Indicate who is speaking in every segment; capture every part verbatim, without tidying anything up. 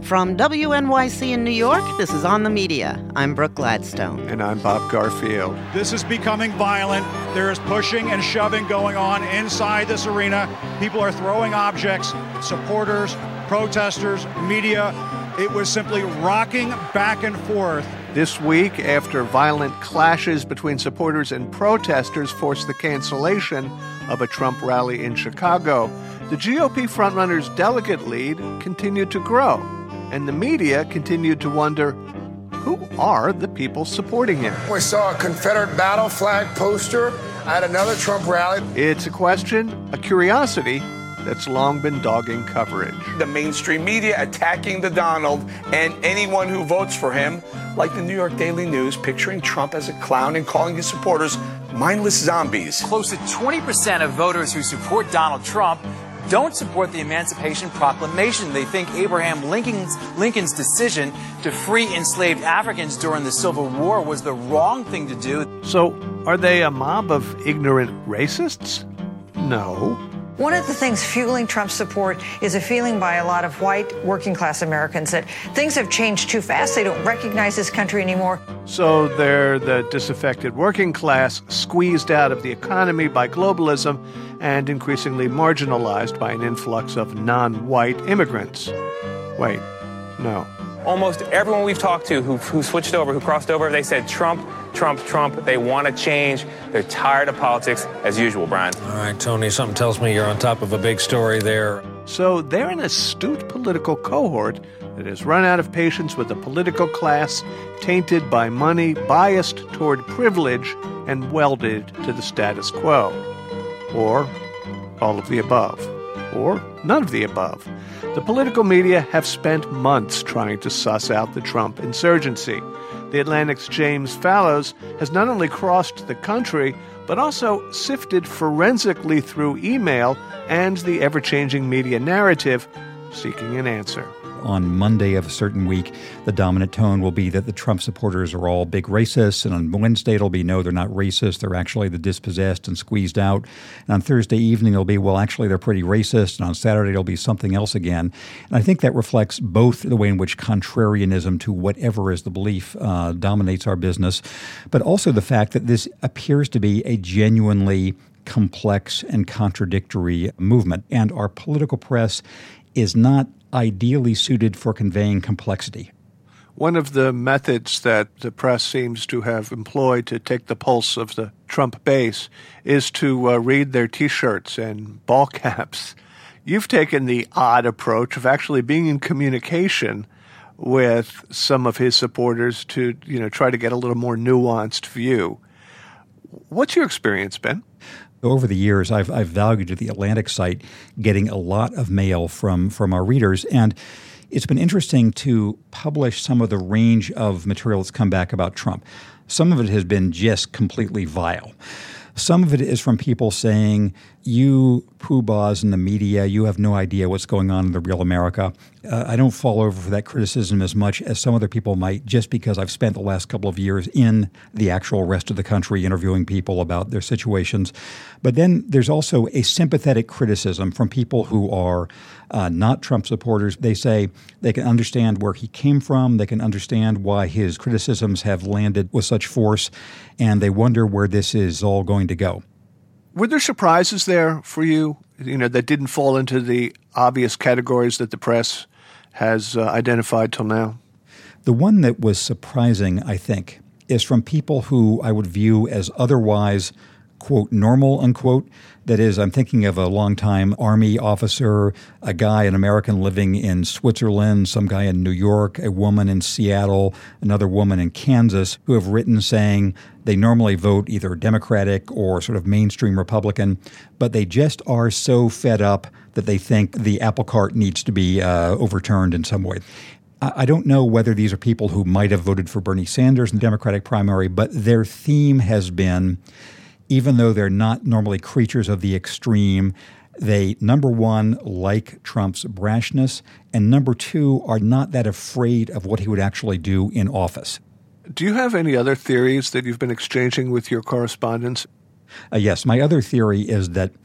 Speaker 1: From W N Y C in New York, this is On the Media. I'm Brooke Gladstone.
Speaker 2: And I'm Bob Garfield.
Speaker 3: This is becoming violent. There is pushing and shoving going on inside this arena. People are throwing objects, supporters, protesters, media. It was simply rocking back and forth.
Speaker 2: This week, after violent clashes between supporters and protesters forced the cancellation of a Trump rally in Chicago, the G O P frontrunner's delegate lead continued to grow, and the media continued to wonder, who are the people supporting him?
Speaker 4: We saw a Confederate battle flag poster at another Trump rally.
Speaker 2: It's a question, a curiosity, that's long been dogging coverage.
Speaker 5: The mainstream media attacking the Donald and anyone who votes for him, like the New York Daily News, picturing Trump as a clown and calling his supporters mindless zombies.
Speaker 6: Close to twenty percent of voters who support Donald Trump don't support the Emancipation Proclamation. They think Abraham Lincoln's, Lincoln's decision to free enslaved Africans during the Civil War was the wrong thing to do.
Speaker 2: So, are they a mob of ignorant racists? No.
Speaker 7: One of the things fueling Trump's support is a feeling by a lot of white working-class Americans that things have changed too fast. They don't recognize this country anymore.
Speaker 2: So they're the disaffected working class, squeezed out of the economy by globalism and increasingly marginalized by an influx of non-white immigrants. Wait, no.
Speaker 8: Almost everyone we've talked to who, who switched over, who crossed over, they said Trump, Trump, Trump. They want to change. They're tired of politics as usual, Brian.
Speaker 9: All right, Tony, something tells me you're on top of a big story there.
Speaker 2: So they're an astute political cohort that has run out of patience with a political class tainted by money, biased toward privilege, and welded to the status quo. Or all of the above. Or none of the above. The political media have spent months trying to suss out the Trump insurgency. The Atlantic's James Fallows has not only crossed the country, but also sifted forensically through email and the ever-changing media narrative, seeking an answer.
Speaker 10: On Monday of a certain week, the dominant tone will be that the Trump supporters are all big racists. And on Wednesday, it'll be, no, they're not racist. They're actually the dispossessed and squeezed out. And on Thursday evening, it'll be, well, actually, they're pretty racist. And on Saturday, it'll be something else again. And I think that reflects both the way in which contrarianism to whatever is the belief uh, dominates our business, but also the fact that this appears to be a genuinely complex and contradictory movement. And our political press is not ideally suited for conveying complexity.
Speaker 2: One of the methods that the press seems to have employed to take the pulse of the Trump base is to uh, read their T-shirts and ball caps. You've taken the odd approach of actually being in communication with some of his supporters to, you know, try to get a little more nuanced view. What's your experience been?
Speaker 10: Over the years, I've, I've valued at the Atlantic site getting a lot of mail from, from our readers, and it's been interesting to publish some of the range of material that's come back about Trump. Some of it has been just completely vile. Some of it is from people saying, you poobahs in the media, you have no idea what's going on in the real America. Uh, I don't fall over for that criticism as much as some other people might, just because I've spent the last couple of years in the actual rest of the country interviewing people about their situations. But then there's also a sympathetic criticism from people who are uh, not Trump supporters. They say they can understand where he came from, they can understand why his criticisms have landed with such force, and they wonder where this is all going to go.
Speaker 2: Were there surprises there for you, you know, that didn't fall into the obvious categories that the press has uh, identified till now?
Speaker 10: The one that was surprising, I think, is from people who I would view as otherwise, quote, normal, unquote. That is, I'm thinking of a longtime Army officer, a guy, an American living in Switzerland, some guy in New York, a woman in Seattle, another woman in Kansas, who have written saying they normally vote either Democratic or sort of mainstream Republican, but they just are so fed up that they think the apple cart needs to be uh, overturned in some way. I don't know whether these are people who might have voted for Bernie Sanders in the Democratic primary, but their theme has been, even though they're not normally creatures of the extreme, they, number one, like Trump's brashness, and number two, are not that afraid of what he would actually do in office.
Speaker 2: Do you have any other theories that you've been exchanging with your correspondents?
Speaker 10: Uh, yes. My other theory is that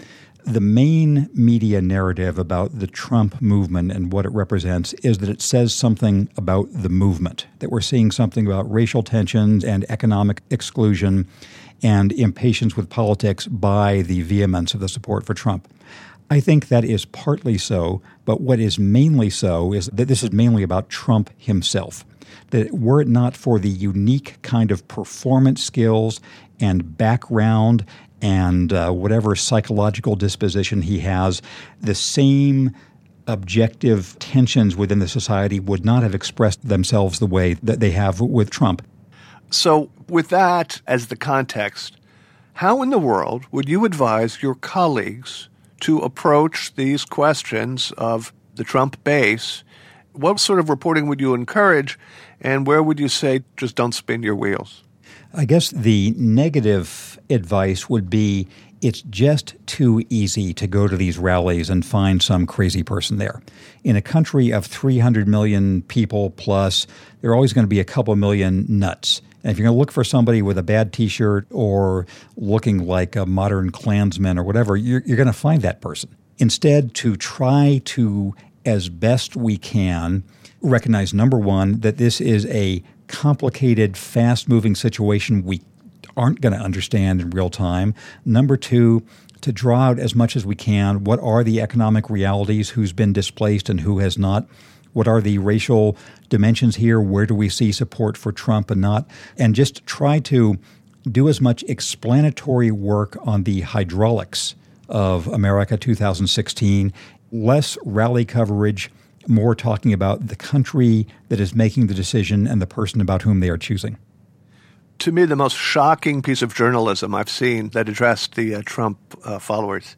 Speaker 10: The main media narrative about the Trump movement and what it represents is that it says something about the movement, that we're seeing something about racial tensions and economic exclusion and impatience with politics by the vehemence of the support for Trump. I think that is partly so, but what is mainly so is that this is mainly about Trump himself. That were it not for the unique kind of performance skills and background and uh, whatever psychological disposition he has, the same objective tensions within the society would not have expressed themselves the way that they have with Trump.
Speaker 2: So with that as the context, how in the world would you advise your colleagues to approach these questions of the Trump base? What sort of reporting would you encourage, and where would you say just don't spin your wheels?
Speaker 10: I guess the negative advice would be it's just too easy to go to these rallies and find some crazy person there. In a country of three hundred million people plus, there are always going to be a couple million nuts. And if you're going to look for somebody with a bad T-shirt or looking like a modern Klansman or whatever, you're, you're going to find that person. Instead, to try to, as best we can, recognize, number one, that this is a complicated, fast-moving situation we aren't going to understand in real time. Number two, to draw out as much as we can what are the economic realities, who's been displaced and who has not, what are the racial dimensions here, where do we see support for Trump and not, and just try to do as much explanatory work on the hydraulics of America two thousand sixteen, less rally coverage, more talking about the country that is making the decision and the person about whom they are choosing.
Speaker 2: To me, the most shocking piece of journalism I've seen that addressed the uh, Trump uh, followers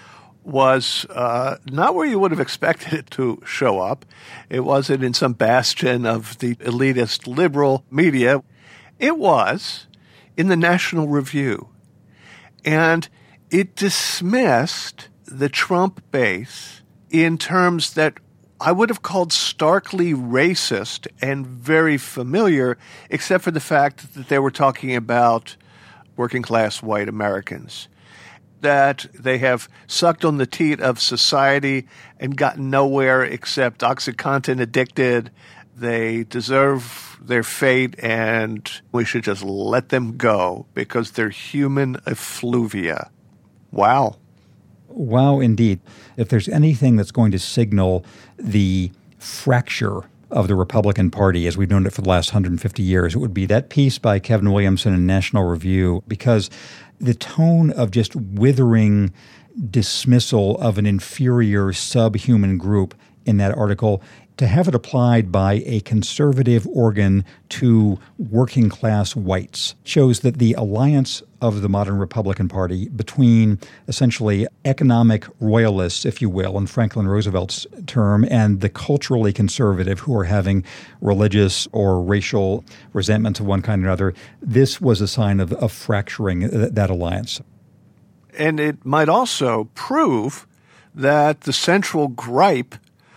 Speaker 2: was uh, not where you would have expected it to show up. It wasn't in some bastion of the elitist liberal media. It was in the National Review. And it dismissed the Trump base in terms that I would have called starkly racist and very familiar, except for the fact that they were talking about working-class white Americans, that they have sucked on the teat of society and gotten nowhere except OxyContin addicted. They deserve their fate, and we should just let them go because they're human effluvia. Wow.
Speaker 10: Wow, indeed. If there's anything that's going to signal the fracture of the Republican Party as we've known it for the last one hundred fifty years, it would be that piece by Kevin Williamson in National Review, because the tone of just withering dismissal of an inferior subhuman group in that article, to have it applied by a conservative organ to working class whites, shows that the alliance of the modern Republican Party between essentially economic royalists, if you will, in Franklin Roosevelt's term, and the culturally conservative who are having religious or racial resentments of one kind or another, this was a sign of, of fracturing th- that alliance.
Speaker 2: And it might also prove that the central gripe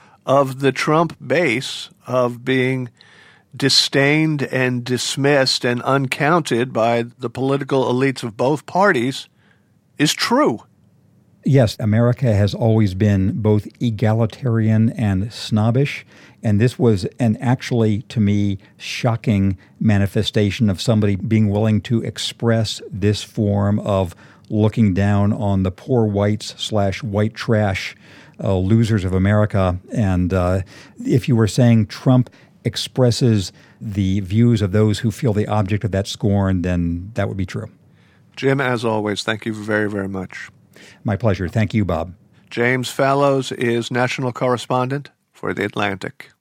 Speaker 2: of the Trump base of being disdained and dismissed and uncounted by the political elites of both parties is true.
Speaker 10: Yes, America has always been both egalitarian and snobbish, and this was an actually, to me, shocking manifestation of somebody being willing to express this form of looking down on the poor whites slash white trash Uh, losers of America. And uh, if you were saying Trump expresses the views of those who feel the object of that scorn, then that would be true.
Speaker 2: Jim, as always, thank you very, very much.
Speaker 10: My pleasure. Thank you, Bob.
Speaker 2: James Fallows is national correspondent for The Atlantic.